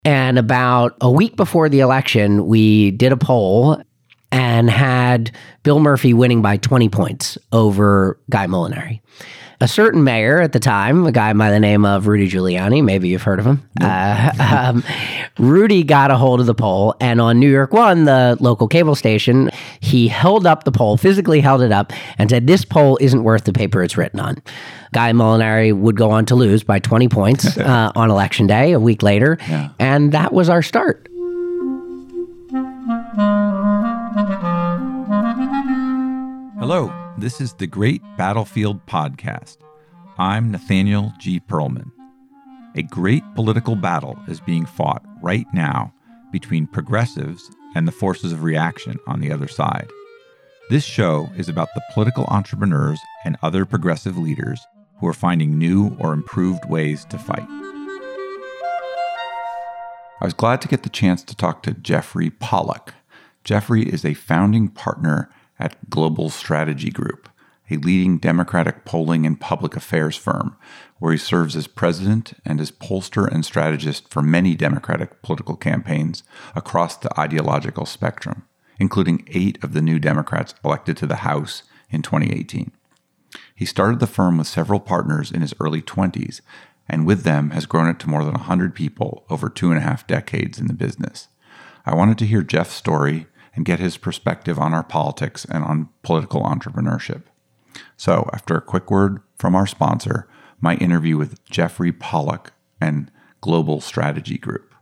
And about a week before the election, we did a poll and had Bill Murphy winning by 20 points over Guy Molinari. A certain mayor at the time, a guy by the name of Rudy Giuliani, maybe you've heard of him. Rudy got a hold of the poll, and on New York One, the local cable station, he held up the poll, physically held it up, and said, "This poll isn't worth the paper it's written on." Guy Molinari would go on to lose by 20 points on Election Day, a week later, and that was our start. Hello, this is the Great Battlefield Podcast. I'm Nathaniel G. Pearlman. A great political battle is being fought right now between progressives and the forces of reaction on the other side. This show is about the political entrepreneurs and other progressive leaders who are finding new or improved ways to fight. I was glad to get the chance to talk to Jeffrey Pollack. Jeffrey is a founding partner at Global Strategy Group, a leading Democratic polling and public affairs firm, where he serves as president and as pollster and strategist for many Democratic political campaigns across the ideological spectrum, including 8 of the new Democrats elected to the House in 2018. He started the firm with several partners in his early 20s, and with them has grown it to more than 100 people over 2.5 decades in the business. I wanted to hear Jeff's story and get his perspective on our politics and on political entrepreneurship. So, after a quick word from our sponsor, my interview with Jeffrey Pollack and Global Strategy Group.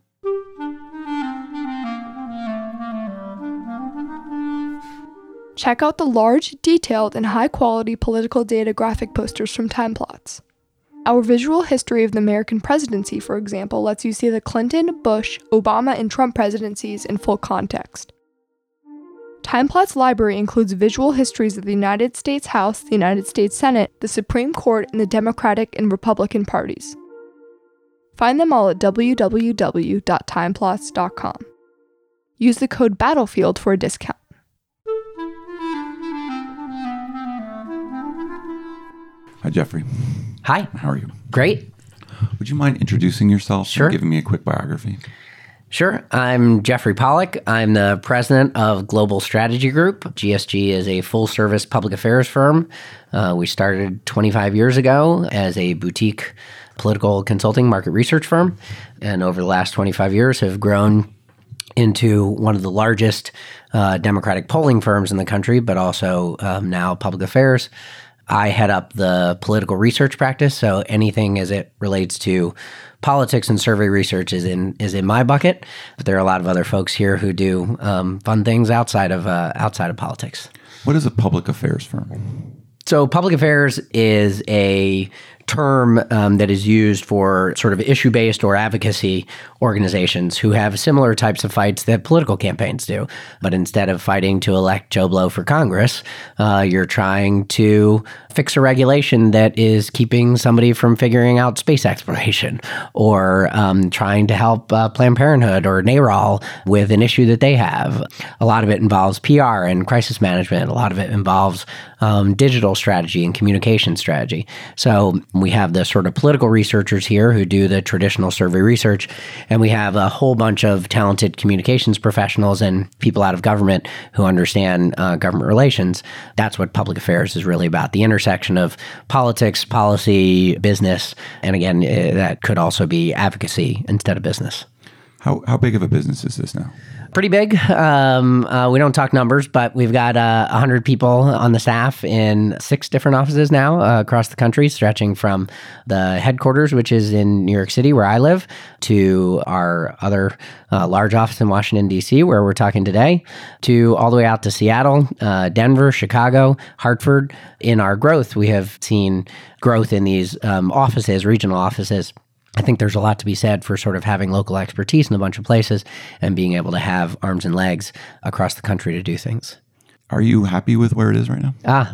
Check out the large, detailed, and high-quality political data graphic posters from TimePlots. Our visual history of the American presidency, for example, lets you see the Clinton, Bush, Obama, and Trump presidencies in full context. TimePlots library includes visual histories of the United States House, the United States Senate, the Supreme Court, and the Democratic and Republican parties. Find them all at www.timeplots.com. Use the code BATTLEFIELD for a discount. Hi, Jeffrey. Hi. How are you? Great. Would you mind introducing yourself Sure. and giving me a quick biography? Sure. I'm Jeffrey Pollack. I'm the president of Global Strategy Group. GSG is a full-service public affairs firm. We started 25 years ago as a boutique political consulting market research firm, and over the last 25 years have grown into one of the largest Democratic polling firms in the country, but also now public affairs. I head up the political research practice, so anything as it relates to politics and survey research is in my bucket. But there are a lot of other folks here who do fun things outside of politics. What is a public affairs firm? So public affairs is a term that is used for sort of issue-based or advocacy organizations who have similar types of fights that political campaigns do. But instead of fighting to elect Joe Blow for Congress, you're trying to fix a regulation that is keeping somebody from figuring out space exploration, or trying to help Planned Parenthood or NARAL with an issue that they have. A lot of it involves PR and crisis management. A lot of it involves digital strategy and communication strategy. So we have the sort of political researchers here who do the traditional survey research, and we have a whole bunch of talented communications professionals and people out of government who understand government relations. That's what public affairs is really about, the intersection of politics, policy, business, and again, that could also be advocacy instead of business. How big of a business is this now? Pretty big. We don't talk numbers, but we've got 100 people on the staff in 6 different offices now across the country, stretching from the headquarters, which is in New York City, where I live, to our other large office in Washington, D.C., where we're talking today, to all the way out to Seattle, Denver, Chicago, Hartford. In our growth, we have seen growth in these offices, regional offices. I think there's a lot to be said for sort of having local expertise in a bunch of places and being able to have arms and legs across the country to do things. Are you happy with where it is right now? I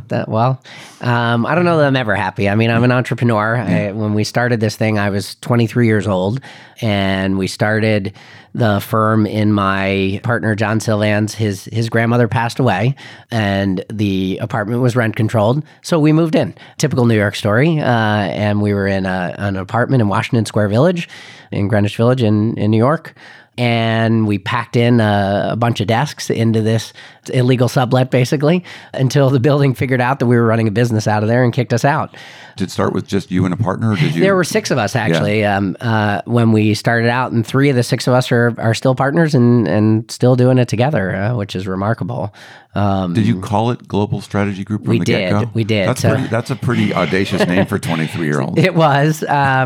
don't know that I'm ever happy. I mean, I'm an entrepreneur. When we started this thing, I was 23 years old, and we started the firm in my partner, John Sylvan's. His grandmother passed away, and the apartment was rent controlled. So we moved in. Typical New York story. And we were in an apartment in Washington Square Village, in Greenwich Village in New York. And we packed in a bunch of desks into this illegal sublet, basically, until the building figured out that we were running a business out of there and kicked us out. Did it start with just you and a partner, or did you? There were 6 of us, actually, when we started out, and 3 of the 6 of us are still partners and still doing it together, which is remarkable. Did you call it Global Strategy Group from the get-go? We did. That's a pretty audacious name for 23-year-olds. It was.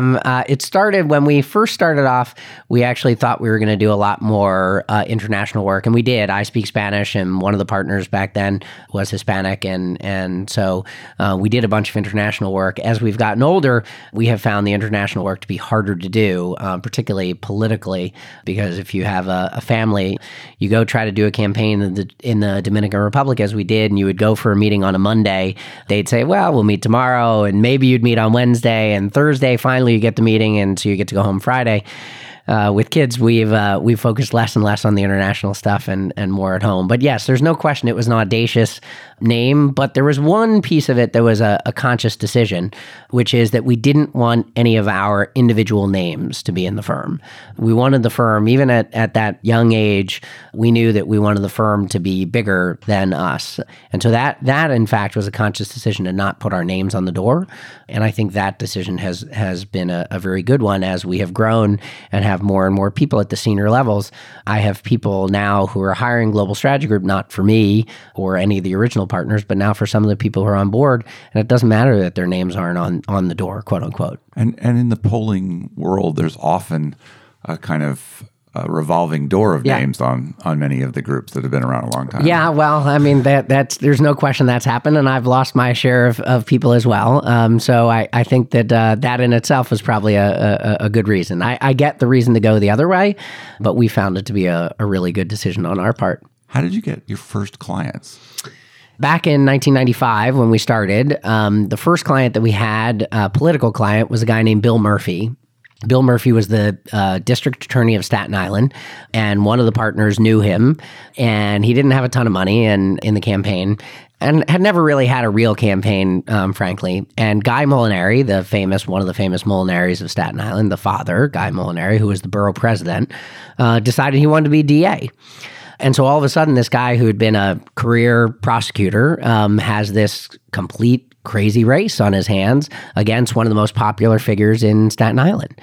It started when we first started off. We actually thought we were going to do a lot more international work, and we did. I speak Spanish, and one of the partners back then was Hispanic, and so we did a bunch of international work. As we've gotten older, we have found the international work to be harder to do, particularly politically, because if you have a family, you go try to do a campaign in the Dominican Republic, as we did, and you would go for a meeting on a Monday. They'd say, well, we'll meet tomorrow, and maybe you'd meet on Wednesday, and Thursday, finally, you get the meeting, and so you get to go home Friday. With kids, we've focused less and less on the international stuff and more at home. But yes, there's no question it was an audacious name, but there was one piece of it that was a conscious decision, which is that we didn't want any of our individual names to be in the firm. We wanted the firm, even at that young age, we knew that we wanted the firm to be bigger than us. And so that in fact was a conscious decision to not put our names on the door. And I think that decision has been a very good one as we have grown and have more and more people at the senior levels. I have people now who are hiring Global Strategy Group, not for me or any of the original partners, but now for some of the people who are on board. And it doesn't matter that their names aren't on the door, quote unquote. And in the polling world, there's often a kind of revolving door of names on many of the groups that have been around a long time. Yeah, well, I mean, that's there's no question that's happened, and I've lost my share of people as well. So I think that that in itself was probably a good reason. I get the reason to go the other way, but we found it to be a really good decision on our part. How did you get your first clients? Back in 1995, when we started, the first client that we had, a political client, was a guy named Bill Murphy. Bill Murphy was the district attorney of Staten Island, and one of the partners knew him, and he didn't have a ton of money in the campaign, and had never really had a real campaign, frankly. And Guy Molinari, one of the famous Molinaris of Staten Island, the father, Guy Molinari, who was the borough president, decided he wanted to be DA. And so all of a sudden, this guy who had been a career prosecutor has this complete crazy race on his hands against one of the most popular figures in Staten Island.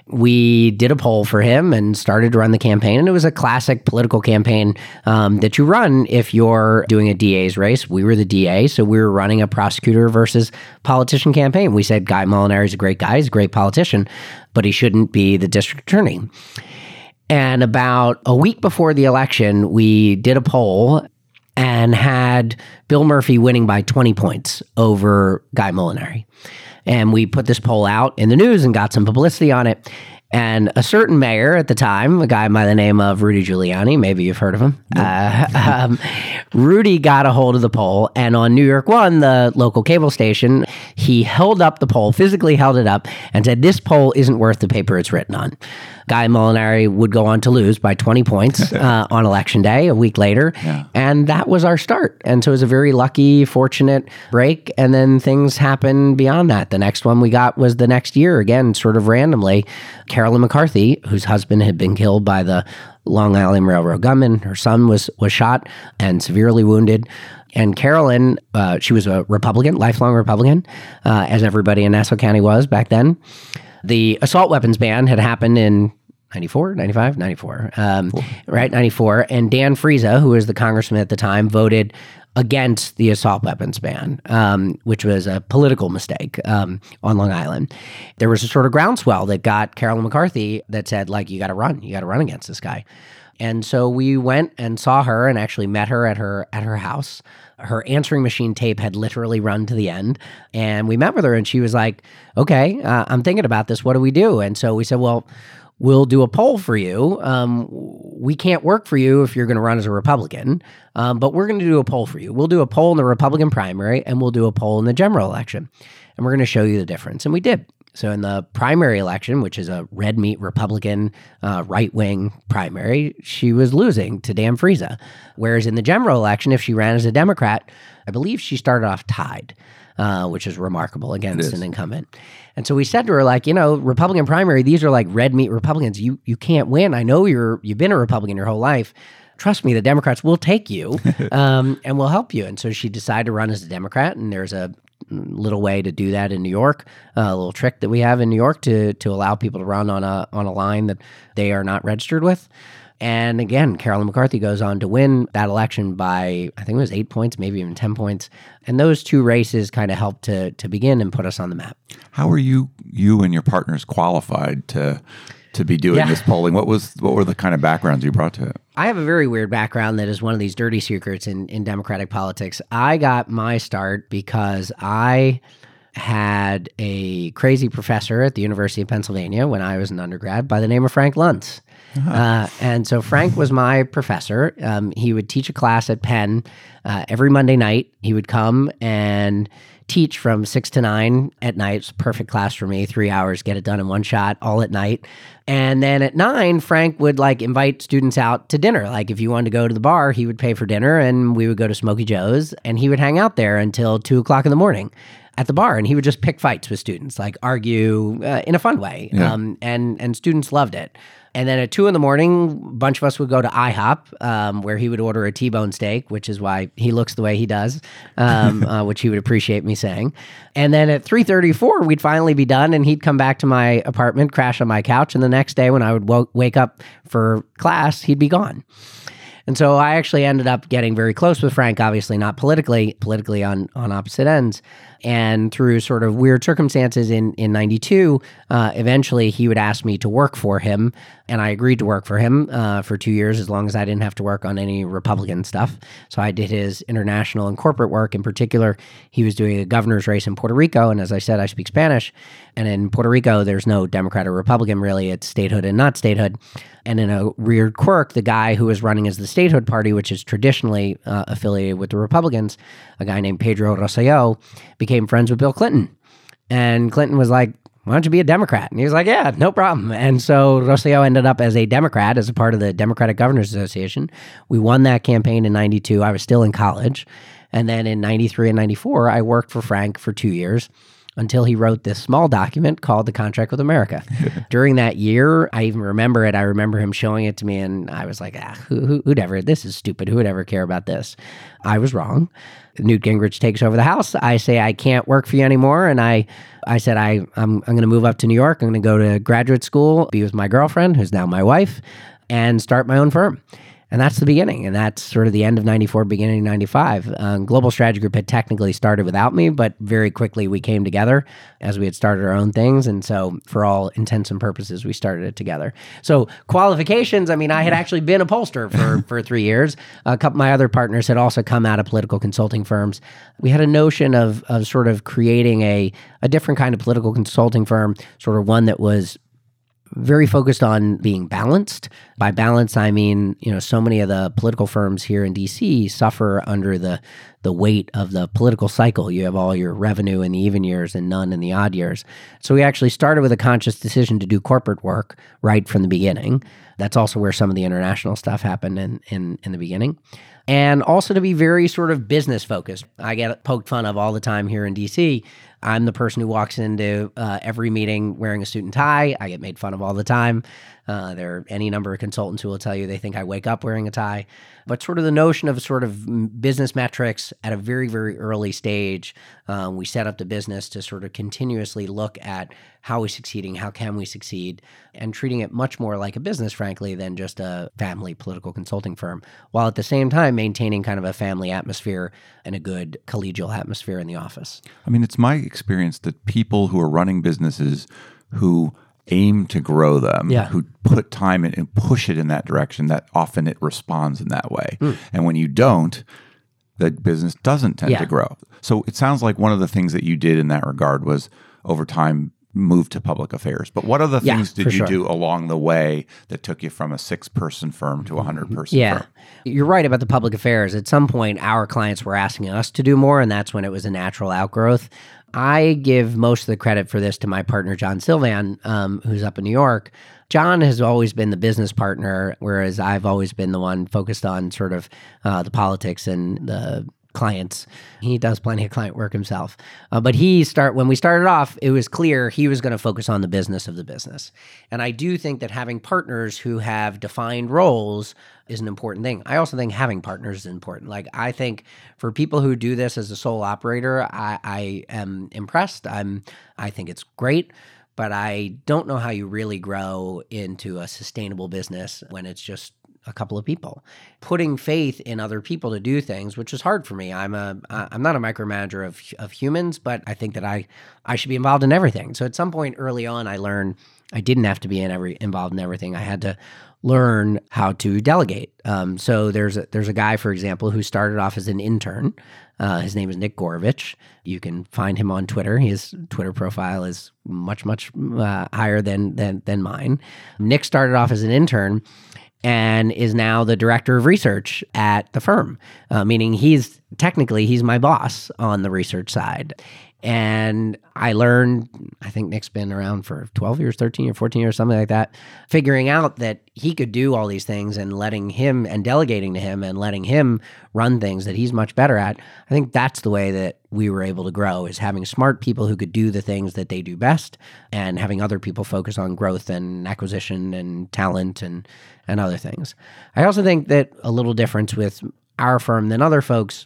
We did a poll for him and started to run the campaign, and it was a classic political campaign that you run if you're doing a DA's race. We were the DA, so we were running a prosecutor versus politician campaign. We said Guy Molinari is a great guy, he's a great politician, but he shouldn't be the district attorney. And about a week before the election, we did a poll and had Bill Murphy winning by 20 points over Guy Molinari. And we put this poll out in the news and got some publicity on it. And a certain mayor at the time, a guy by the name of Rudy Giuliani, maybe you've heard of him, Rudy got a hold of the poll, and on New York One, the local cable station, he held up the poll, physically held it up, and said, this poll isn't worth the paper it's written on. Guy Molinari would go on to lose by 20 points on Election Day, a week later, and that was our start. And so it was a very lucky, fortunate break, and then things happened beyond that. The next one we got was the next year, again, sort of randomly. Carolyn McCarthy, whose husband had been killed by the Long Island Railroad gunman, her son was shot and severely wounded. And Carolyn, she was a Republican, lifelong Republican, as everybody in Nassau County was back then. The assault weapons ban had happened in 94, 95, 94, right? 94. And Dan Friesa, who was the congressman at the time, voted against the assault weapons ban, which was a political mistake on Long Island. There was a sort of groundswell that got Carolyn McCarthy that said, like, you got to run against this guy. And so we went and saw her and actually met her at her house. Her answering machine tape had literally run to the end. And we met with her and she was like, okay, I'm thinking about this. What do we do? And so we said, well, we'll do a poll for you. we can't work for you if you're going to run as a Republican, but we're going to do a poll for you. We'll do a poll in the Republican primary, and we'll do a poll in the general election. And we're going to show you the difference. And we did. So in the primary election, which is a red meat Republican right-wing primary, she was losing to Dan Friesa. Whereas in the general election, if she ran as a Democrat, I believe she started off tied, which is remarkable against an incumbent. And so we said to her, like, Republican primary, these are like red meat Republicans. You can't win. I know you've been a Republican your whole life. Trust me, the Democrats will take you and will help you. And so she decided to run as a Democrat, and there's a little way to do that in New York, a little trick that we have in New York to allow people to run on a line that they are not registered with. And again, Carolyn McCarthy goes on to win that election by, I think it was 8 points, maybe even 10 points. And those two races kind of helped to begin and put us on the map. How were you and your partners qualified to be doing this polling? What were the kind of backgrounds you brought to it? I have a very weird background that is one of these dirty secrets in Democratic politics. I got my start because I had a crazy professor at the University of Pennsylvania when I was an undergrad by the name of Frank Luntz. And so Frank was my professor. He would teach a class at Penn every Monday night. He would come and teach from 6 to 9 at night. It's a perfect class for me, 3 hours, get it done in one shot, all at night. And then at 9, Frank would invite students out to dinner. Like if you wanted to go to the bar, he would pay for dinner and we would go to Smokey Joe's and he would hang out there until 2 o'clock in the morning at the bar. And he would just pick fights with students, like argue in a fun way. Yeah. And students loved it. And then at 2 a.m, a bunch of us would go to IHOP, where he would order a T-bone steak, which is why he looks the way he does, which he would appreciate me saying. And then at 3:34, we'd finally be done, and he'd come back to my apartment, crash on my couch, and the next day when I would wake up for class, he'd be gone. And so I actually ended up getting very close with Frank, obviously not politically on opposite ends. And through sort of weird circumstances in 92, eventually he would ask me to work for him. And I agreed to work for him for 2 years, as long as I didn't have to work on any Republican stuff. So I did his international and corporate work. In particular, he was doing a governor's race in Puerto Rico. And as I said, I speak Spanish. And in Puerto Rico, there's no Democrat or Republican, really. It's statehood and not statehood. And in a weird quirk, the guy who was running as the statehood party, which is traditionally affiliated with the Republicans, a guy named Pedro Rosselló, became friends with Bill Clinton. And Clinton was like, why don't you be a Democrat? And he was like, yeah, no problem. And so Rosselló ended up as a Democrat, as a part of the Democratic Governors Association. We won that campaign in 92. I was still in college. And then in 93 and 94, I worked for Frank for 2 years until he wrote this small document called The Contract with America. During that year, I even remember it. I remember him showing it to me, and I was like, who'd ever, this is stupid. Who would ever care about this? I was wrong. Newt Gingrich takes over the House. I say, I can't work for you anymore. And I said, I'm going to move up to New York. I'm going to go to graduate school, be with my girlfriend, who's now my wife, and start my own firm. And that's the beginning. And that's sort of the end of 94, beginning of 95. Global Strategy Group had technically started without me, but very quickly we came together as we had started our own things. And so for all intents and purposes, we started it together. So qualifications, I mean, I had actually been a pollster for 3 years. A couple of my other partners had also come out of political consulting firms. We had a notion of sort of creating a different kind of political consulting firm, sort of one that was very focused on being balanced. By balance, I mean, so many of the political firms here in DC suffer under the weight of the political cycle. You have all your revenue in the even years and none in the odd years. So we actually started with a conscious decision to do corporate work right from the beginning. That's also where some of the international stuff happened in the beginning. And also to be very sort of business focused. I get poked fun of all the time here in DC. I'm the person who walks into every meeting wearing a suit and tie. I get made fun of all the time. There are any number of consultants who will tell you they think I wake up wearing a tie. But sort of the notion of sort of business metrics at a very, very early stage, we set up the business to sort of continuously look at how we're succeeding, how can we succeed, and treating it much more like a business, frankly, than just a family political consulting firm, while at the same time maintaining kind of a family atmosphere and a good collegial atmosphere in the office. I mean, it's my experience that people who are running businesses who aim to grow them, who put time in and push it in that direction, that often it responds in that way. And when you don't, the business doesn't tend to grow. So it sounds like one of the things that you did in that regard was over time move to public affairs. But what other things did you sure. do along the way that took you from a 6-person firm to a 100-person firm? You're right about the public affairs. At some point, our clients were asking us to do more, and that's when it was a natural outgrowth. I give most of the credit for this to my partner, John Sylvan, who's up in New York. John has always been the business partner, whereas I've always been the one focused on sort of the politics and the clients. He does plenty of client work himself. But when we started off, it was clear he was going to focus on the business of the business. And I do think that having partners who have defined roles is an important thing. I also think having partners is important. Like, I think for people who do this as a sole operator, I am impressed. I think it's great. But I don't know how you really grow into a sustainable business when it's just a couple of people. Putting faith in other people to do things, which is hard for me. I'm not a micromanager of humans, but I think that I should be involved in everything. So at some point early on, I learned I didn't have to be involved in everything. I had to learn how to delegate. So there's a guy, for example, who started off as an intern. His name is Nick Gorovich. You can find him on Twitter. His Twitter profile is much higher than mine. Nick started off as an intern and is now the director of research at the firm, meaning he's my boss on the research side. And I learned, I think Nick's been around for 12 years, 13 or 14 years, something like that, figuring out that he could do all these things and letting him and delegating to him and letting him run things that he's much better at. I think that's the way that we were able to grow, is having smart people who could do the things that they do best and having other people focus on growth and acquisition and talent and other things. I also think that a little difference with our firm than other folks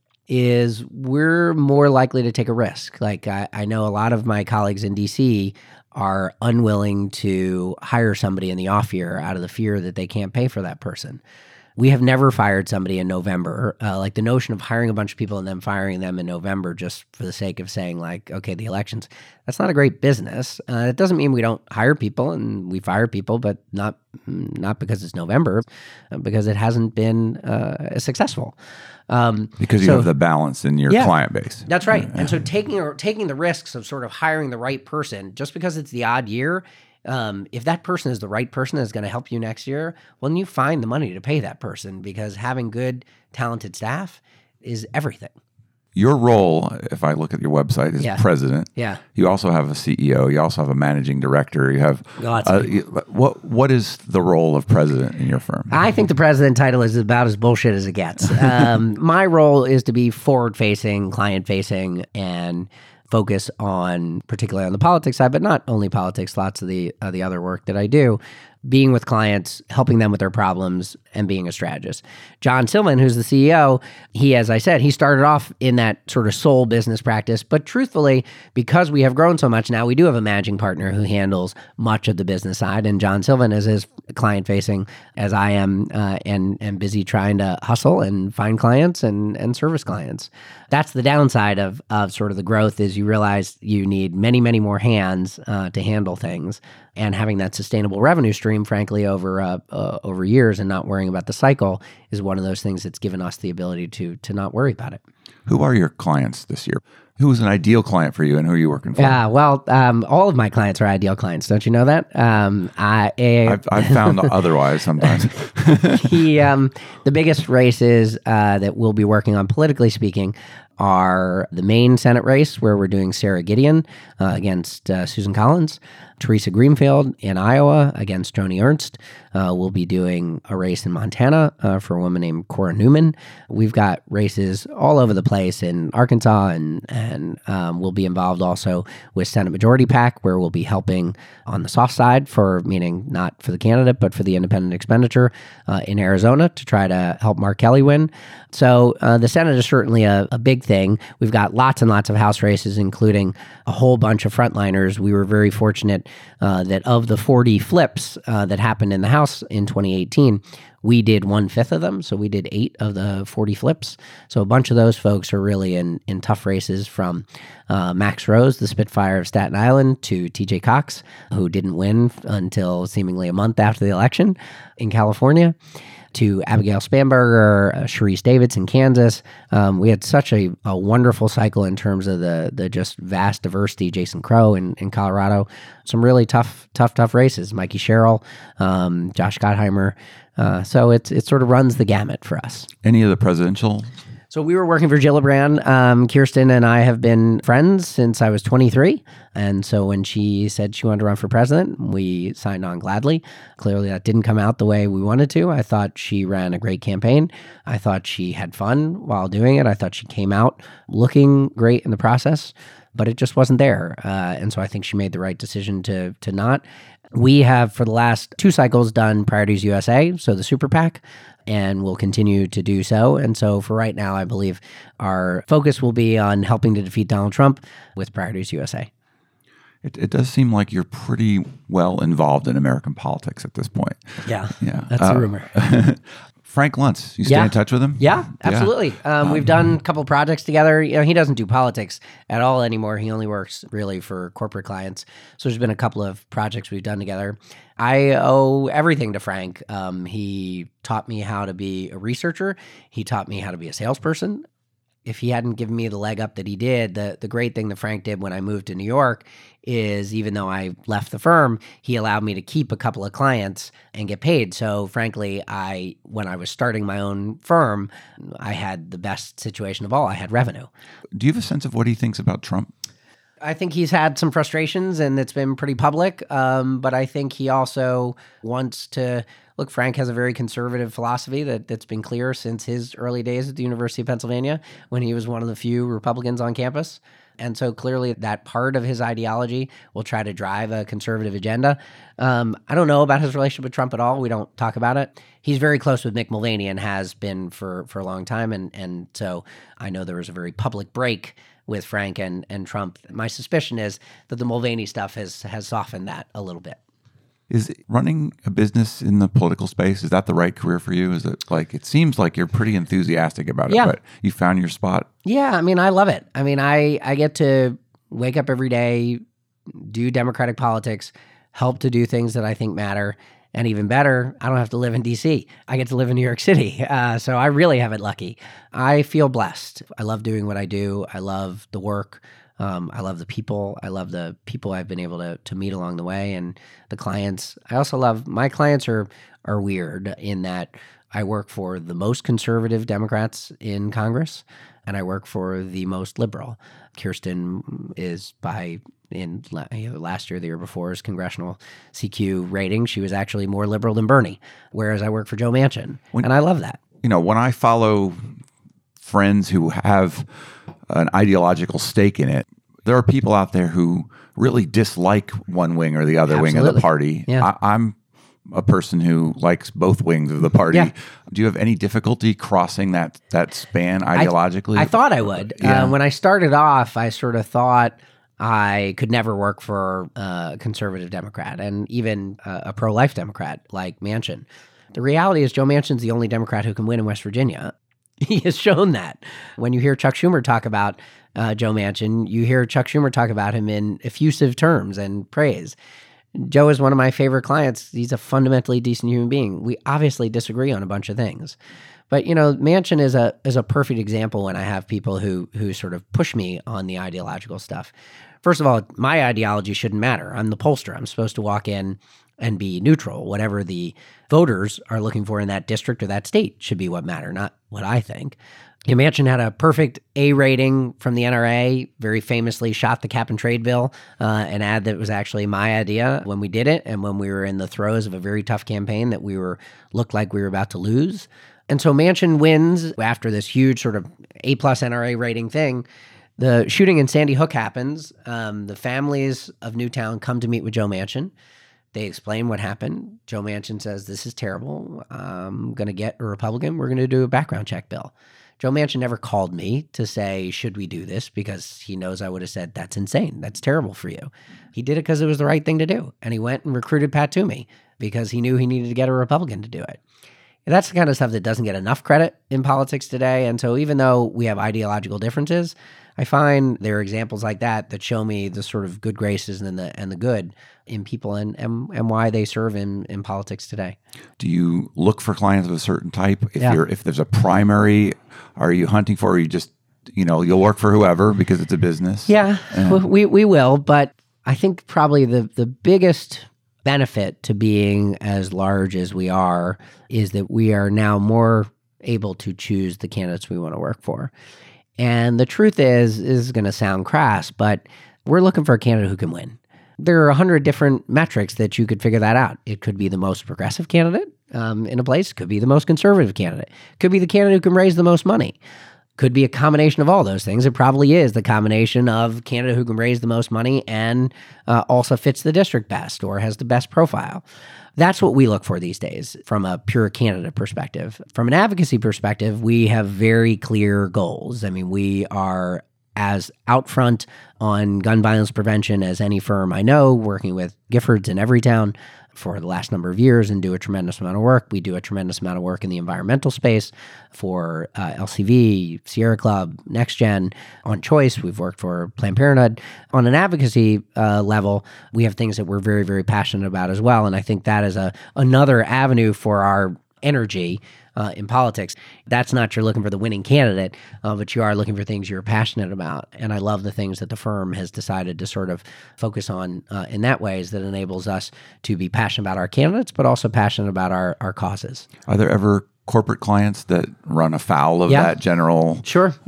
is we're more likely to take a risk. Like, I know a lot of my colleagues in DC are unwilling to hire somebody in the off year out of the fear that they can't pay for that person. We have never fired somebody in November. Like, the notion of hiring a bunch of people and then firing them in November just for the sake of saying, like, okay, the elections, that's not a great business. It doesn't mean we don't hire people, and we fire people, but not because it's November, because it hasn't been successful. Because you have the balance in your client base. That's right. And so taking the risks of sort of hiring the right person, just because it's the odd year, if that person is the right person that's going to help you next year, well, then you find the money to pay that person, because having good, talented staff is everything. Your role, if I look at your website, is president. Yeah. You also have a CEO. You also have a managing director. You have what is the role of president in your firm? I think the president title is about as bullshit as it gets. My role is to be forward-facing, client-facing, and focus on, particularly on the politics side, but not only politics, lots of the other work that I do, being with clients, helping them with their problems, and being a strategist. John Sylvan, who's the CEO, as I said, he started off in that sort of sole business practice. But truthfully, because we have grown so much now, we do have a managing partner who handles much of the business side. And John Sylvan is as client-facing as I am, and busy trying to hustle and find clients and service clients. That's the downside of sort of the growth, is you realize you need many, many more hands to handle things. And having that sustainable revenue stream, frankly, over years, and not worrying about the cycle, is one of those things that's given us the ability to not worry about it. Who are your clients this year? Who is an ideal client for you, and who are you working for? Yeah, well, all of my clients are ideal clients. Don't you know that? I've found otherwise sometimes. The biggest races that we'll be working on, politically speaking, are the Maine Senate race, where we're doing Sarah Gideon against Susan Collins, Teresa Greenfield in Iowa against Joni Ernst. We'll be doing a race in Montana for a woman named Cora Newman. We've got races all over the place in Arkansas, and we'll be involved also with Senate Majority PAC, where we'll be helping on the soft side, meaning not for the candidate, but for the independent expenditure in Arizona to try to help Mark Kelly win. So the Senate is certainly a big thing. We've got lots and lots of House races, including a whole bunch of frontliners. We were very fortunate that of the 40 flips that happened in the House in 2018, we did 1/5 of them. So we did 8 of the 40 flips. So a bunch of those folks are really in tough races, from Max Rose, the Spitfire of Staten Island, to TJ Cox, who didn't win until seemingly a month after the election in California, to Abigail Spanberger, Sharice Davids in Kansas. We had such a wonderful cycle in terms of the just vast diversity. Jason Crow in Colorado. Some really tough races. Mikey Sherrill, Josh Gottheimer. So it sort of runs the gamut for us. Any of the presidential? So we were working for Gillibrand. Kirsten and I have been friends since I was 23. And so when she said she wanted to run for president, we signed on gladly. Clearly that didn't come out the way we wanted to. I thought she ran a great campaign. I thought she had fun while doing it. I thought she came out looking great in the process, but it just wasn't there. And so I think she made the right decision to not. We have, for the last 2 cycles, done Priorities USA, so the super PAC, and we'll continue to do so. And so for right now, I believe our focus will be on helping to defeat Donald Trump with Priorities USA. It does seem like you're pretty well involved in American politics at this point. Yeah. That's the rumor. Frank Luntz, you stay in touch with him? Yeah, absolutely. We've done a couple projects together. He doesn't do politics at all anymore. He only works really for corporate clients. So there's been a couple of projects we've done together. I owe everything to Frank. He taught me how to be a researcher. He taught me how to be a salesperson. If he hadn't given me the leg up that he did, the great thing that Frank did when I moved to New York is, even though I left the firm, he allowed me to keep a couple of clients and get paid. So frankly, when I was starting my own firm, I had the best situation of all. I had revenue. Do you have a sense of what he thinks about Trump? I think he's had some frustrations, and it's been pretty public. But I think he also wants to look. Frank has a very conservative philosophy that's been clear since his early days at the University of Pennsylvania, when he was one of the few Republicans on campus. And so clearly that part of his ideology will try to drive a conservative agenda. I don't know about his relationship with Trump at all. We don't talk about it. He's very close with Mick Mulvaney and has been for a long time. And so I know there was a very public break with Frank and Trump. My suspicion is that the Mulvaney stuff has softened that a little bit. Is running a business in the political space, is that the right career for you? Is it it seems like you're pretty enthusiastic about it, but you found your spot? Yeah, I love it. I get to wake up every day, do Democratic politics, help to do things that I think matter. And even better, I don't have to live in D.C. I get to live in New York City. So I really have it lucky. I feel blessed. I love doing what I do. I love the work. I love the people. I love the people I've been able to meet along the way, and the clients. I also love my clients are weird in that I work for the most conservative Democrats in Congress, and I work for the most liberal. Kirsten is last year, the year before, his congressional CQ rating, she was actually more liberal than Bernie, whereas I work for Joe Manchin, and I love that. When I follow friends who have an ideological stake in it, there are people out there who really dislike one wing or the other wing of the party. Yeah. I'm a person who likes both wings of the party. Yeah. Do you have any difficulty crossing that span ideologically? I thought I would. Yeah. When I started off, I sort of thought I could never work for a conservative Democrat and even a pro-life Democrat like Manchin. The reality is Joe Manchin's the only Democrat who can win in West Virginia. He has shown that. When you hear Chuck Schumer talk about Joe Manchin, you hear Chuck Schumer talk about him in effusive terms and praise. Joe is one of my favorite clients. He's a fundamentally decent human being. We obviously disagree on a bunch of things. But, Manchin is a perfect example when I have people who sort of push me on the ideological stuff. First of all, my ideology shouldn't matter. I'm the pollster. I'm supposed to walk in and be neutral. Whatever the voters are looking for in that district or that state should be what matter, not what I think. Manchin had a perfect A rating from the NRA, very famously shot the cap and trade bill, an ad that was actually my idea when we did it and when we were in the throes of a very tough campaign that looked like we were about to lose. And so Manchin wins after this huge sort of A+ NRA rating thing. The shooting in Sandy Hook happens. The families of Newtown come to meet with Joe Manchin. They explain what happened. Joe Manchin says, this is terrible. I'm going to get a Republican. We're going to do a background check bill. Joe Manchin never called me to say, should we do this? Because he knows I would have said, that's insane. That's terrible for you. He did it because it was the right thing to do. And he went and recruited Pat Toomey because he knew he needed to get a Republican to do it. That's the kind of stuff that doesn't get enough credit in politics today. And so even though we have ideological differences, I find there are examples like that show me the sort of good graces and the good in people and why they serve in politics today. Do you look for clients of a certain type? If there's a primary, are you hunting for, or you just, you'll work for whoever because it's a business? Yeah, we will. But I think probably the biggest benefit to being as large as we are is that we are now more able to choose the candidates we want to work for. And the truth is going to sound crass, but we're looking for a candidate who can win. There are 100 different metrics that you could figure that out. It could be the most progressive candidate in a place. It could be the most conservative candidate. It could be the candidate who can raise the most money. Could be a combination of all those things. It probably is the combination of candidate who can raise the most money and also fits the district best or has the best profile. That's what we look for these days from a pure candidate perspective. From an advocacy perspective, we have very clear goals. I mean, we are as out front on gun violence prevention as any firm I know, working with Giffords in Everytown for the last number of years and do a tremendous amount of work. We do a tremendous amount of work in the environmental space for LCV, Sierra Club, NextGen, On Choice. We've worked for Planned Parenthood. On an advocacy level, we have things that we're very, very passionate about as well. And I think that is another avenue for our energy in politics. That's not you're looking for the winning candidate, but you are looking for things you're passionate about. And I love the things that the firm has decided to sort of focus on in that ways that enables us to be passionate about our candidates, but also passionate about our causes. Are there ever corporate clients that run afoul of that general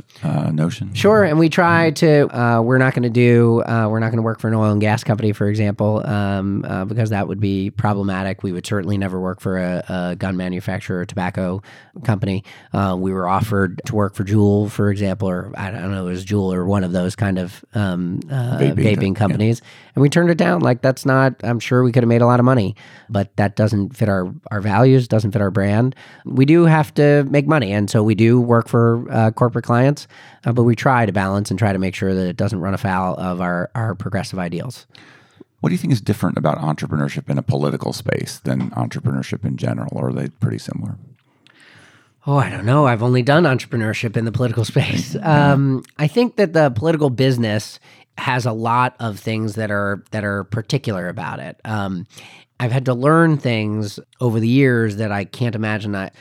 notion? Sure. And we try to, we're not going to work for an oil and gas company, for example, because that would be problematic. We would certainly never work for a gun manufacturer or tobacco company. We were offered to work for Juul, for example, or I don't know, it was Juul or one of those kind of vaping companies. Yeah. And we turned it down. Like, that's not, I'm sure we could have made a lot of money, but that doesn't fit our values, doesn't fit our brand. We do have to make money. And so we do work for corporate clients, but we try to balance and try to make sure that it doesn't run afoul of our progressive ideals. What do you think is different about entrepreneurship in a political space than entrepreneurship in general? Or are they pretty similar? Oh, I don't know. I've only done entrepreneurship in the political space. I think that the political business has a lot of things that are particular about it. I've had to learn things over the years that I can't imagine.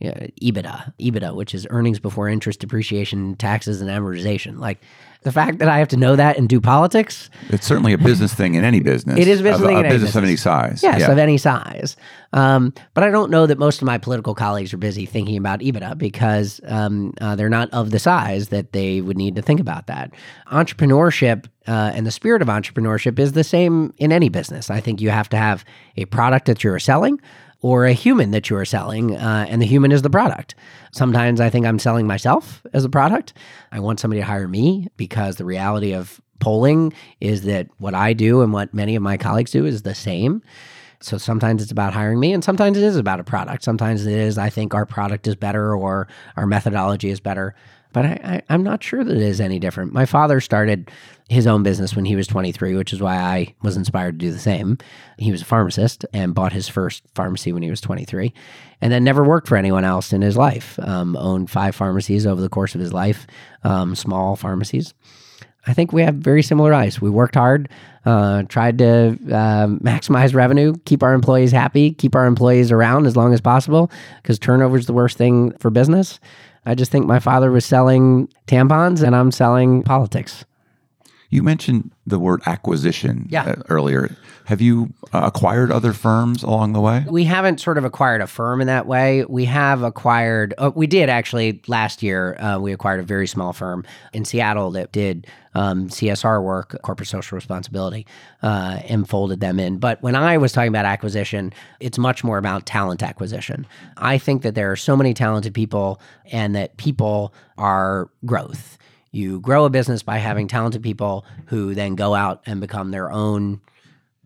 EBITDA, which is earnings before interest, depreciation, taxes, and amortization. Like, the fact that I have to know that and do politics. It's certainly a business thing in any business. It is a business thing in any business. Of any size. Yes, of any size. But I don't know that most of my political colleagues are busy thinking about EBITDA because they're not of the size that they would need to think about that. Entrepreneurship and the spirit of entrepreneurship is the same in any business. I think you have to have a product that you're selling or a human that you are selling, and the human is the product. Sometimes I think I'm selling myself as a product. I want somebody to hire me because the reality of polling is that what I do and what many of my colleagues do is the same. So sometimes it's about hiring me, and sometimes it is about a product. Sometimes it is, I think our product is better or our methodology is better. But I'm not sure that it is any different. My father started his own business when he was 23, which is why I was inspired to do the same. He was a pharmacist and bought his first pharmacy when he was 23, and then never worked for anyone else in his life. Owned 5 pharmacies over the course of his life, small pharmacies. I think we have very similar eyes. We worked hard, tried to maximize revenue, keep our employees happy, keep our employees around as long as possible, because turnover is the worst thing for business. I just think my father was selling tampons and I'm selling politics. You mentioned the word acquisition earlier. Have you acquired other firms along the way? We haven't sort of acquired a firm in that way. We have acquired, we did actually last year, we acquired a very small firm in Seattle that did CSR work, corporate social responsibility, and folded them in. But when I was talking about acquisition, it's much more about talent acquisition. I think that there are so many talented people and that people are growth. You grow a business by having talented people who then go out and become their own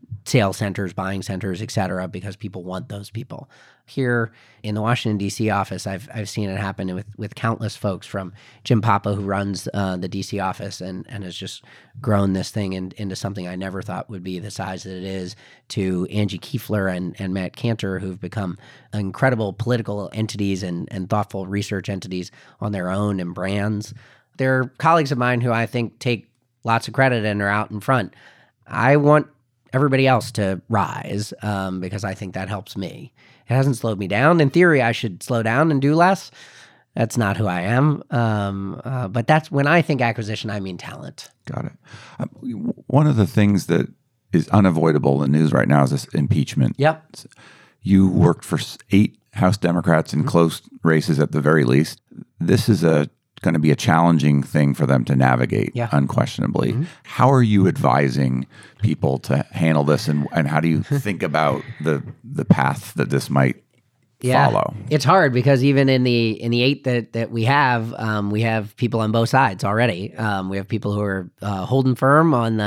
sales centers, buying centers, et cetera, because people want those people. Here in the Washington, D.C. office, I've seen it happen with countless folks, from Jim Papa, who runs the D.C. office and has just grown this thing into something I never thought would be the size that it is, to Angie Kiefler and Matt Cantor, who've become incredible political entities and thoughtful research entities on their own and brands. They're colleagues of mine who I think take lots of credit and are out in front. I want everybody else to rise because I think that helps me. It hasn't slowed me down. In theory, I should slow down and do less. That's not who I am. But that's when I think acquisition, I mean talent. Got it. One of the things that is unavoidable in the news right now is this impeachment. Yep. You worked for 8 House Democrats in close races at the very least. This is going to be a challenging thing for them to navigate, unquestionably. How are you advising people to handle this, and how do you think about the path that this might follow? It's hard because even in the 8 that we have people on both sides already. We have people who are holding firm on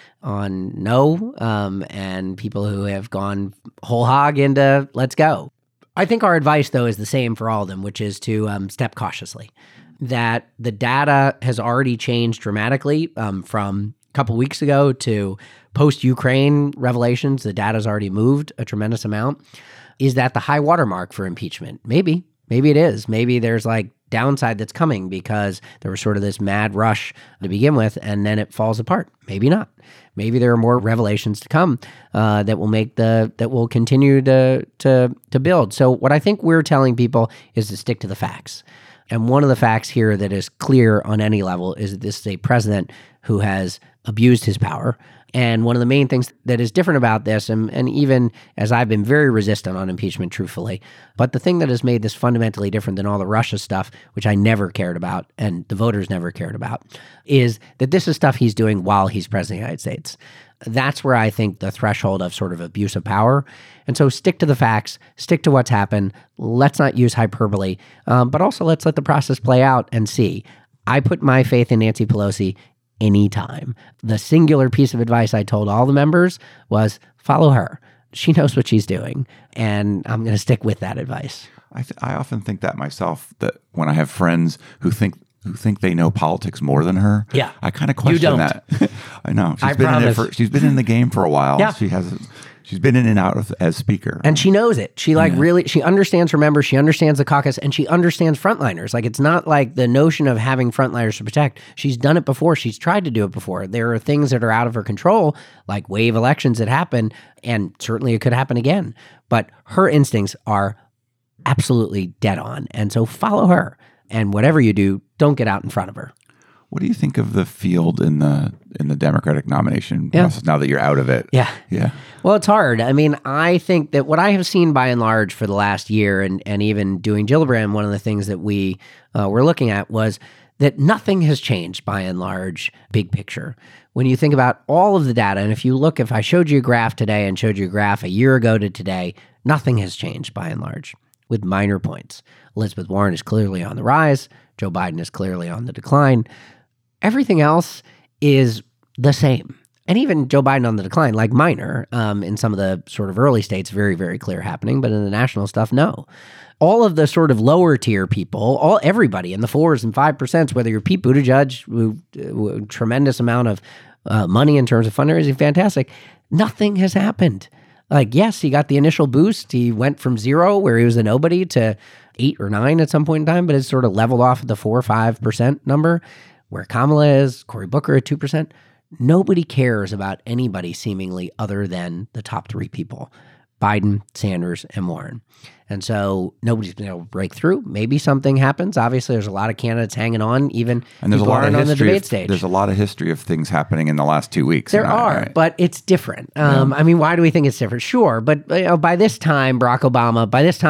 no, and people who have gone whole hog into let's go. I think our advice, though, is the same for all of them, which is to step cautiously. That the data has already changed dramatically from a couple weeks ago to post-Ukraine revelations. The data's already moved a tremendous amount. Is that the high watermark for impeachment? Maybe it is. Maybe there's like downside that's coming because there was sort of this mad rush to begin with, and then it falls apart. Maybe not. Maybe there are more revelations to come that will continue to build. So what I think we're telling people is to stick to the facts. And one of the facts here that is clear on any level is that this is a president who has abused his power. And one of the main things that is different about this, and even as I've been very resistant on impeachment, truthfully, but the thing that has made this fundamentally different than all the Russia stuff, which I never cared about and the voters never cared about, is that this is stuff he's doing while he's president of the United States. That's where I think the threshold of sort of abuse of power. And so stick to the facts, stick to what's happened. Let's not use hyperbole, but also let's let the process play out and see. I put my faith in Nancy Pelosi anytime. The singular piece of advice I told all the members was follow her. She knows what she's doing, and I'm going to stick with that advice. I often think that myself, that when I have friends who think they know politics more than her. Yeah. I kind of question that. I know. She's been in the game for a while. Yeah. She's been in and out as speaker. And she knows it. She really, she understands her members. She understands the caucus, and she understands frontliners. Like, it's not like the notion of having frontliners to protect. She's done it before. She's tried to do it before. There are things that are out of her control, like wave elections that happen, and certainly it could happen again. But her instincts are absolutely dead on. And so follow her. And whatever you do, don't get out in front of her. What do you think of the field in the Democratic nomination process now that you're out of it? Yeah. Well, it's hard. I mean, I think that what I have seen by and large for the last year, and even doing Gillibrand, one of the things that we were looking at was that nothing has changed by and large, big picture. When you think about all of the data, and if I showed you a graph today and showed you a graph a year ago to today, nothing has changed by and large, with minor points. Elizabeth Warren is clearly on the rise. Joe Biden is clearly on the decline. Everything else is the same. And even Joe Biden on the decline, like minor, in some of the sort of early states, very, very clear happening. But in the national stuff, no. All of the sort of lower tier people, everybody in the 4s and 5%, whether you're Pete Buttigieg, who tremendous amount of money in terms of fundraising, fantastic. Nothing has happened. Like, yes, he got the initial boost. He went from 0, where he was a nobody, to 8 or 9 at some point in time, but it's sort of leveled off at the 4 or 5% number, where Kamala is, Cory Booker at 2%. Nobody cares about anybody seemingly other than the top 3 people, Biden, Sanders, and Warren. And so nobody's been able to break through. Maybe something happens. Obviously, there's a lot of candidates hanging on, even and there's a lot of on the debate stage. There's a lot of history of things happening in the last 2 weeks. There are, right? But it's different. I mean, why do we think it's different? Sure, but by this time, Barack Obama,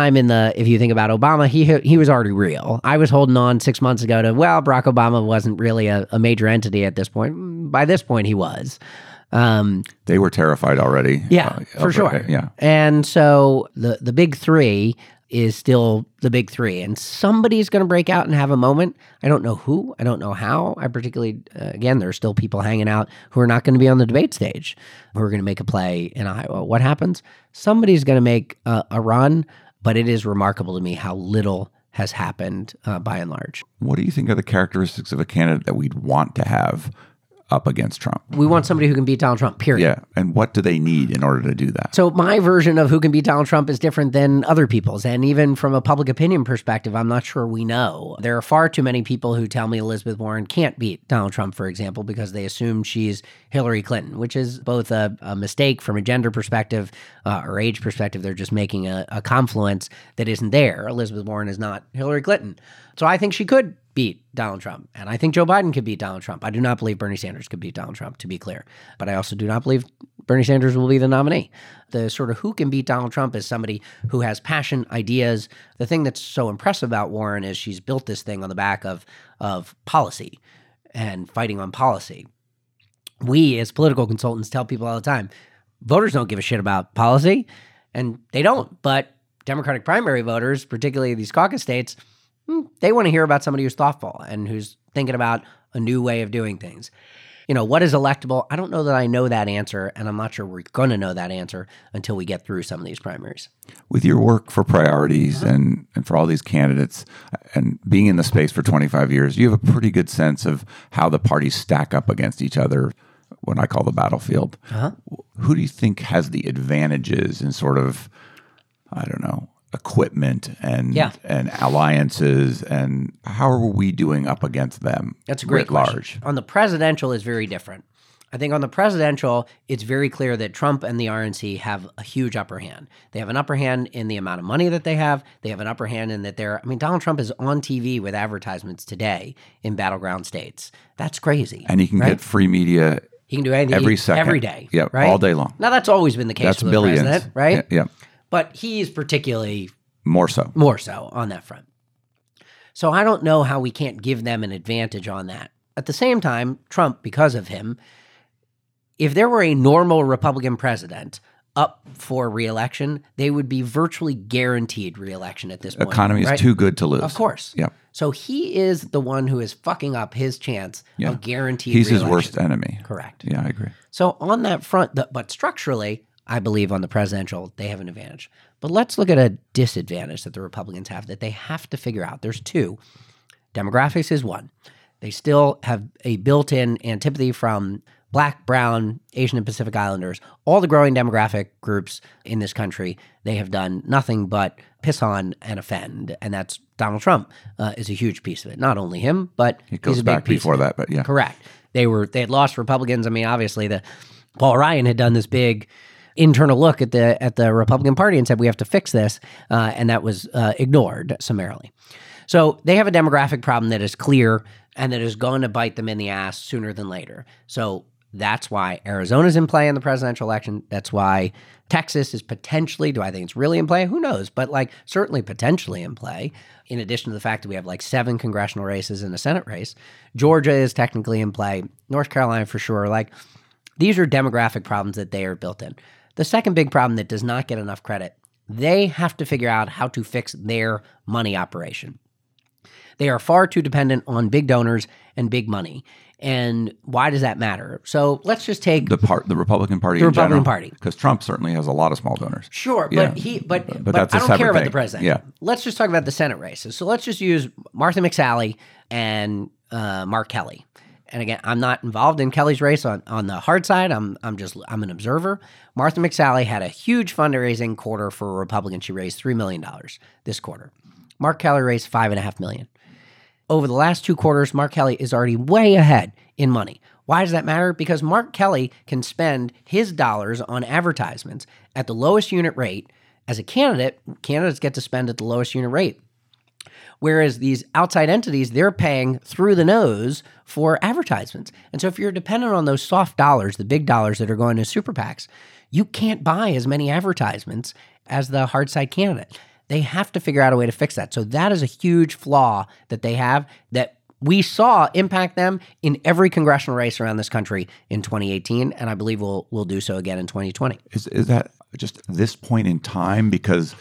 if you think about Obama, he was already real. I was holding on 6 months ago to, Barack Obama wasn't really a major entity at this point. By this point, he was. They were terrified already. Yeah, for sure. Yeah. And so the big 3, is still the big three. And somebody's going to break out and have a moment. I don't know who. I don't know how. I particularly, again, there are still people hanging out who are not going to be on the debate stage, who are going to make a play in Iowa. What happens? Somebody's going to make a run, but it is remarkable to me how little has happened by and large. What do you think are the characteristics of a candidate that we'd want to have up against Trump? We want somebody who can beat Donald Trump, period. Yeah. And what do they need in order to do that? So my version of who can beat Donald Trump is different than other people's. And even from a public opinion perspective, I'm not sure we know. There are far too many people who tell me Elizabeth Warren can't beat Donald Trump, for example, because they assume she's Hillary Clinton, which is both a mistake from a gender perspective or age perspective. They're just making a confluence that isn't there. Elizabeth Warren is not Hillary Clinton. So I think she could beat Donald Trump. And I think Joe Biden could beat Donald Trump. I do not believe Bernie Sanders could beat Donald Trump, to be clear. But I also do not believe Bernie Sanders will be the nominee. The sort of who can beat Donald Trump is somebody who has passion, ideas. The thing that's so impressive about Warren is she's built this thing on the back of policy and fighting on policy. We, as political consultants, tell people all the time, voters don't give a shit about policy, and they don't. But Democratic primary voters, particularly these caucus states, they want to hear about somebody who's thoughtful and who's thinking about a new way of doing things. You know, what is electable? I don't know that I know that answer, and I'm not sure we're going to know that answer until we get through some of these primaries. With your work for priorities and for all these candidates and being in the space for 25 years, you have a pretty good sense of how the parties stack up against each other, what I call the battlefield. Who do you think has the advantages in sort of, I don't know, equipment and alliances, and how are we doing up against them? That's a great question. Large? On the presidential is very different. I think on the presidential, it's very clear that Trump and the RNC have a huge upper hand. They have an upper hand in the amount of money that they have. They have an upper hand in that Donald Trump is on TV with advertisements today in battleground states. That's crazy. And he can get free media. He can do anything every second. Every day. Yeah, right? All day long. Now, that's always been the case that's with billions. The president, right? Yeah. But he's particularly more so on that front. So I don't know how we can't give them an advantage on that. At the same time, Trump, because of him, if there were a normal Republican president up for re-election, they would be virtually guaranteed re-election at this point. Economy is too good to lose. Of course. Yeah. So he is the one who is fucking up his chance of guaranteed He's re-election. his worst enemy. Correct. Yeah, I agree. So on that front, but structurally, I believe on the presidential, they have an advantage. But let's look at a disadvantage that the Republicans have that they have to figure out. There's two. Demographics is one. They still have a built-in antipathy from Black, Brown, Asian, and Pacific Islanders. All the growing demographic groups in this country, they have done nothing but piss on and offend. And that's Donald Trump is a huge piece of it. Not only him, but it goes he's a big back piece before that, but yeah. Correct. They had lost Republicans. I mean, obviously, Paul Ryan had done this big internal look at the Republican Party and said, we have to fix this, and that was ignored summarily. So they have a demographic problem that is clear and that is going to bite them in the ass sooner than later. So that's why Arizona's in play in the presidential election. That's why Texas is potentially, do I think it's really in play? Who knows? But certainly potentially in play, in addition to the fact that we have 7 congressional races and a Senate race. Georgia is technically in play. North Carolina for sure. These are demographic problems that they are built in. The second big problem that does not get enough credit, they have to figure out how to fix their money operation. They are far too dependent on big donors and big money. And why does that matter? So let's just take the Republican Party. The Republican Party, because Trump certainly has a lot of small donors. Sure, yeah. but that's I don't care about the president. Yeah. Let's just talk about the Senate races. So let's just use Martha McSally and Mark Kelly. And again, I'm not involved in Kelly's race on the hard side. I'm an observer. Martha McSally had a huge fundraising quarter for a Republican. She raised $3 million this quarter. Mark Kelly raised $5.5 million. Over the last 2 quarters, Mark Kelly is already way ahead in money. Why does that matter? Because Mark Kelly can spend his dollars on advertisements at the lowest unit rate. As a candidate, candidates get to spend at the lowest unit rate. Whereas these outside entities, they're paying through the nose for advertisements. And so if you're dependent on those soft dollars, the big dollars that are going to super PACs, you can't buy as many advertisements as the hard side candidate. They have to figure out a way to fix that. So that is a huge flaw that they have that we saw impact them in every congressional race around this country in 2018, and I believe we'll do so again in 2020. Is that just this point in time? Because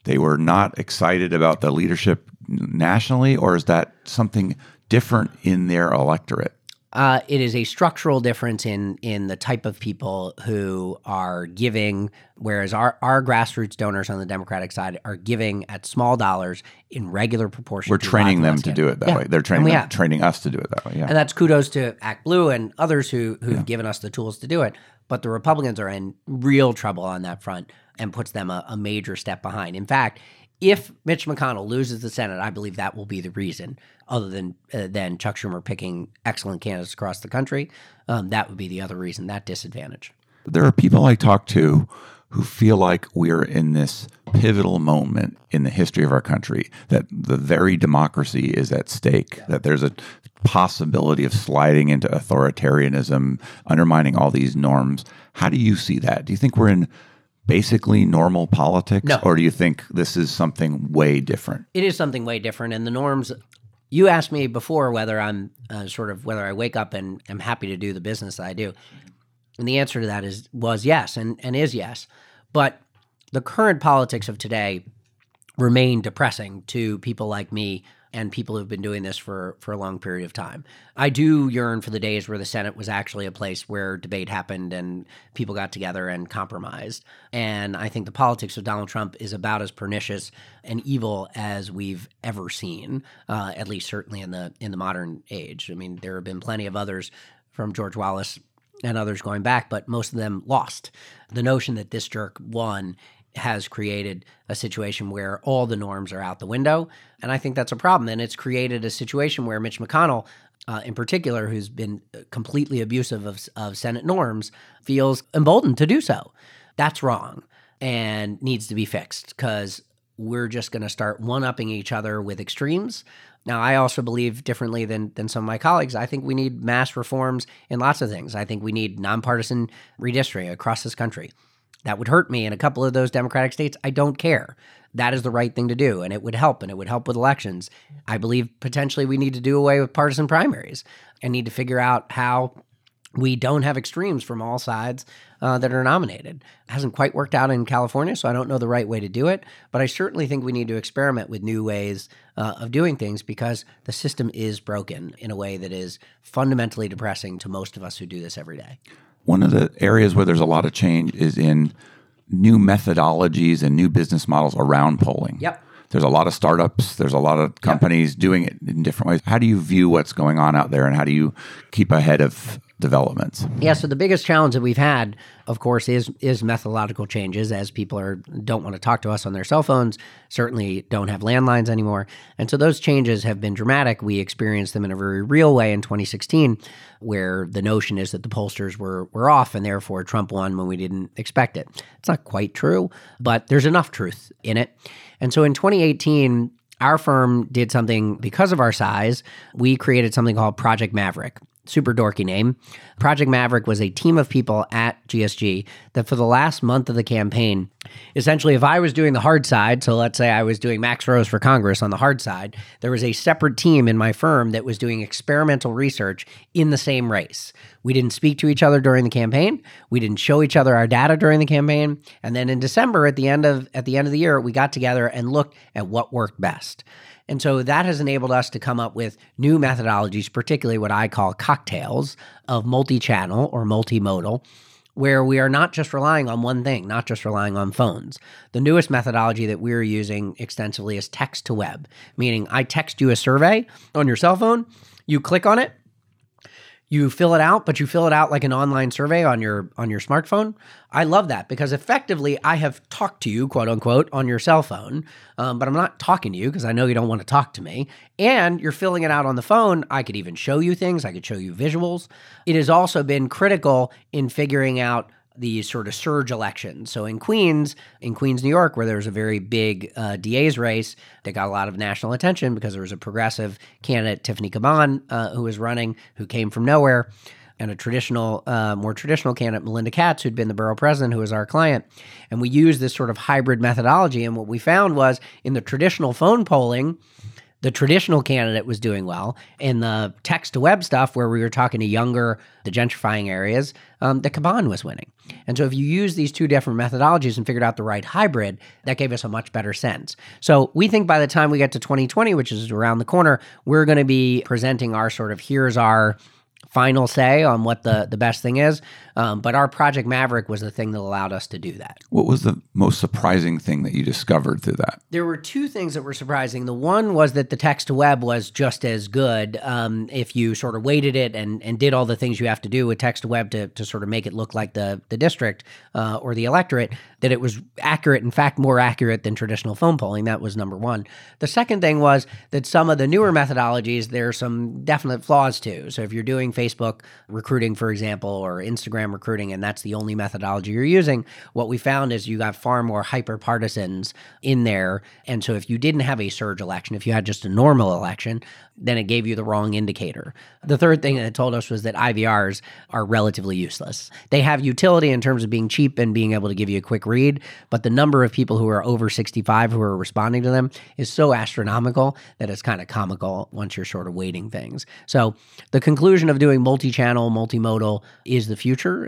they were not excited about the leadership nationally, or is that something different in their electorate? It is a structural difference in the type of people who are giving, whereas our grassroots donors on the Democratic side are giving at small dollars in regular proportion. We're training them to do it that way. They're training us to do it that way. Yeah. And that's kudos to Act Blue and others who've given us the tools to do it. But the Republicans are in real trouble on that front and puts them a major step behind. In fact, if Mitch McConnell loses the Senate, I believe that will be the reason, other than Chuck Schumer picking excellent candidates across the country. That would be the other reason, that disadvantage. There are people I talk to who feel like we're in this pivotal moment in the history of our country, that the very democracy is at stake, that there's a possibility of sliding into authoritarianism, undermining all these norms. How do you see that? Do you think we're in basically normal politics? No. Or do you think this is something way different? It is something way different. And the norms, you asked me before whether I'm whether I wake up and am happy to do the business that I do. And the answer to that was yes and is yes. But the current politics of today remain depressing to people like me and people who've been doing this for a long period of time. I do yearn for the days where the Senate was actually a place where debate happened and people got together and compromised. And I think the politics of Donald Trump is about as pernicious and evil as we've ever seen, at least certainly in the modern age. I mean, there have been plenty of others from George Wallace and others going back, but most of them lost. The notion that this jerk won has created a situation where all the norms are out the window. And I think that's a problem. And it's created a situation where Mitch McConnell, in particular, who's been completely abusive of Senate norms, feels emboldened to do so. That's wrong and needs to be fixed because we're just going to start one-upping each other with extremes. Now, I also believe differently than some of my colleagues. I think we need mass reforms in lots of things. I think we need nonpartisan redistricting across this country. That would hurt me in a couple of those Democratic states. I don't care. That is the right thing to do, and it would help with elections. I believe potentially we need to do away with partisan primaries and need to figure out how we don't have extremes from all sides that are nominated. It hasn't quite worked out in California, so I don't know the right way to do it, but I certainly think we need to experiment with new ways of doing things because the system is broken in a way that is fundamentally depressing to most of us who do this every day. One of the areas where there's a lot of change is in new methodologies and new business models around polling. Yep. There's a lot of startups. There's a lot of companies doing it in different ways. How do you view what's going on out there, and how do you keep ahead of developments? Yeah, so the biggest challenge that we've had, of course, is methodological changes as people don't want to talk to us on their cell phones, certainly don't have landlines anymore. And so those changes have been dramatic. We experienced them in a very real way in 2016, where the notion is that the pollsters were off and therefore Trump won when we didn't expect it. It's not quite true, but there's enough truth in it. And so in 2018, our firm did something because of our size. We created something called Project Maverick. Super dorky name. Project Maverick was a team of people at GSG that for the last month of the campaign, essentially if I was doing the hard side, so let's say I was doing Max Rose for Congress on the hard side, there was a separate team in my firm that was doing experimental research in the same race. We didn't speak to each other during the campaign. We didn't show each other our data during the campaign. And then in December, at the end of the year, we got together and looked at what worked best. And so that has enabled us to come up with new methodologies, particularly what I call cocktails of multi-channel or multimodal, where we are not just relying on one thing, not just relying on phones. The newest methodology that we're using extensively is text to web, meaning I text you a survey on your cell phone, you click on it, you fill it out, but you fill it out like an online survey on your smartphone. I love that because effectively I have talked to you, quote unquote, on your cell phone, but I'm not talking to you because I know you don't want to talk to me. And you're filling it out on the phone. I could even show you things. I could show you visuals. It has also been critical in figuring out the sort of surge elections. So in Queens, New York, where there was a very big DA's race that got a lot of national attention because there was a progressive candidate, Tiffany Caban, who was running, who came from nowhere, and a more traditional candidate, Melinda Katz, who'd been the borough president, who was our client. And we used this sort of hybrid methodology. And what we found was in the traditional phone polling, the traditional candidate was doing well. In the text-to-web stuff, where we were talking to younger, the gentrifying areas, the Caban was winning. And so if you use these two different methodologies and figured out the right hybrid, that gave us a much better sense. So we think by the time we get to 2020, which is around the corner, we're going to be presenting our sort of here's our final say on what the best thing is. But our Project Maverick was the thing that allowed us to do that. What was the most surprising thing that you discovered through that? There were two things that were surprising. The one was that the text-to-web was just as good if you sort of weighted it and did all the things you have to do with text-to-web to sort of make it look like the district or the electorate, that it was accurate, in fact, more accurate than traditional phone polling. That was number one. The second thing was that some of the newer methodologies, there are some definite flaws too. So if you're doing Facebook recruiting, for example, or Instagram recruiting, and that's the only methodology you're using, what we found is you got far more hyper-partisans in there. And so if you didn't have a surge election, if you had just a normal election, then it gave you the wrong indicator. The third thing that it told us was that IVRs are relatively useless. They have utility in terms of being cheap and being able to give you a quick read, but the number of people who are over 65 who are responding to them is so astronomical that it's kind of comical once you're sort of weighting things. So the conclusion of doing multi-channel, multimodal is the future,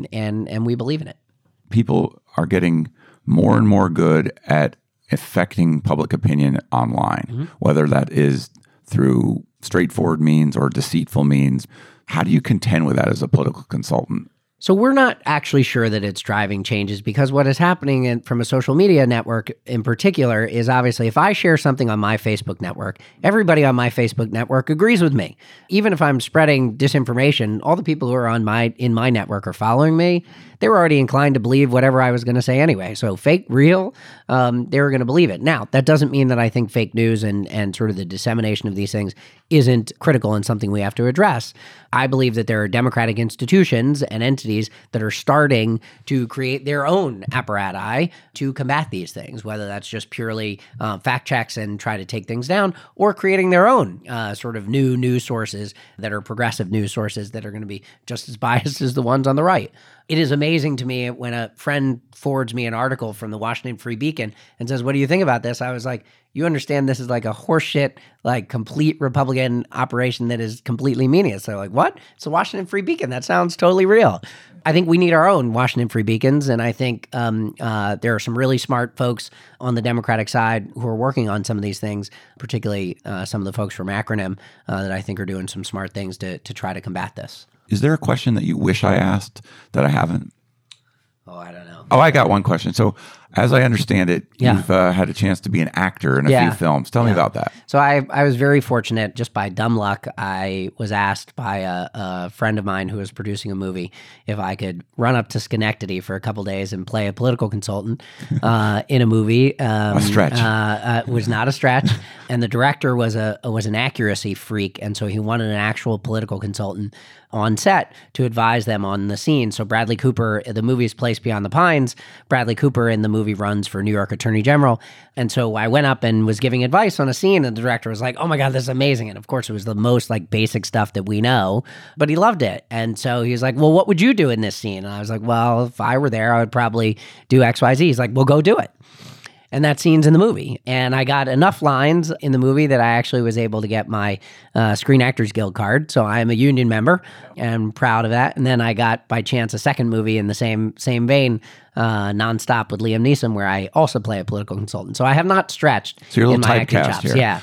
and we believe in it. People are getting more and more good at affecting public opinion online, whether that is through straightforward means or deceitful means. How do you contend with that as a political consultant? So we're not actually sure that it's driving changes, because what is happening from a social media network in particular is obviously if I share something on my Facebook network, everybody on my Facebook network agrees with me. Even if I'm spreading disinformation, all the people who are in my network are following me. They were already inclined to believe whatever I was going to say anyway. So fake, real, they were going to believe it. Now, that doesn't mean that I think fake news and sort of the dissemination of these things isn't critical and something we have to address. I believe that there are democratic institutions and entities that are starting to create their own apparati to combat these things, whether that's just purely fact checks and try to take things down, or creating their own sort of new news sources that are progressive news sources that are going to be just as biased as the ones on the right. It is amazing to me when a friend forwards me an article from the Washington Free Beacon and says, "What do you think about this?" I was like, "You understand this is like a horseshit, like complete Republican operation that is completely meaningless." They're like, "What? It's the Washington Free Beacon. That sounds totally real." I think we need our own Washington Free Beacons, and I think there are some really smart folks on the Democratic side who are working on some of these things, particularly some of the folks from Acronym that I think are doing some smart things to try to combat this. Is there a question that you wish I asked that I haven't? Oh, I don't know. Oh, I got one question. So, as I understand it, you've had a chance to be an actor in a few films. Tell me about that. So I was very fortunate. Just by dumb luck, I was asked by a friend of mine who was producing a movie if I could run up to Schenectady for a couple days and play a political consultant in a movie. A stretch. Was not a stretch. And the director was an accuracy freak, and so he wanted an actual political consultant on set to advise them on the scene. So Bradley Cooper, the movie is Place Beyond the Pines. Bradley Cooper in the movie runs for New York Attorney General. And so I went up and was giving advice on a scene, and the director was like, "Oh my God, this is amazing." And of course, it was the most like basic stuff that we know, but he loved it. And so he was like, "Well, what would you do in this scene?" And I was like, "Well, if I were there, I would probably do X, Y, Z." He's like, "Well, go do it." And that scene's in the movie. And I got enough lines in the movie that I actually was able to get my Screen Actors Guild card. So I am a union member and I'm proud of that. And then I got, by chance, a second movie in the same vein, Nonstop with Liam Neeson, where I also play a political consultant. So I have not stretched so you're a in little my acting typecast chops. here. Yeah.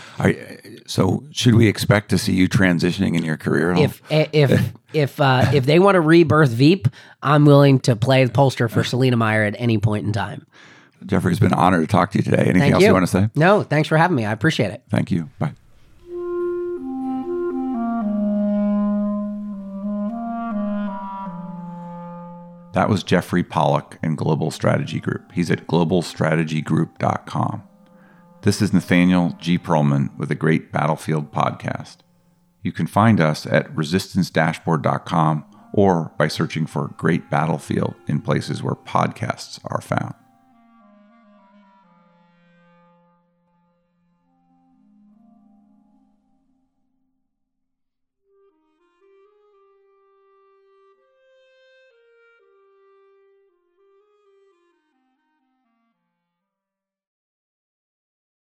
So should we expect to see you transitioning in your career? If they want to rebirth Veep, I'm willing to play the pollster for Selena Meyer at any point in time. Jeffrey, it's been an honor to talk to you today. Anything else you want to say? No, thanks for having me. I appreciate it. Thank you. Bye. That was Jeffrey Pollack and Global Strategy Group. He's at globalstrategygroup.com. This is Nathaniel G. Perlman with the Great Battlefield Podcast. You can find us at resistancedashboard.com or by searching for Great Battlefield in places where podcasts are found.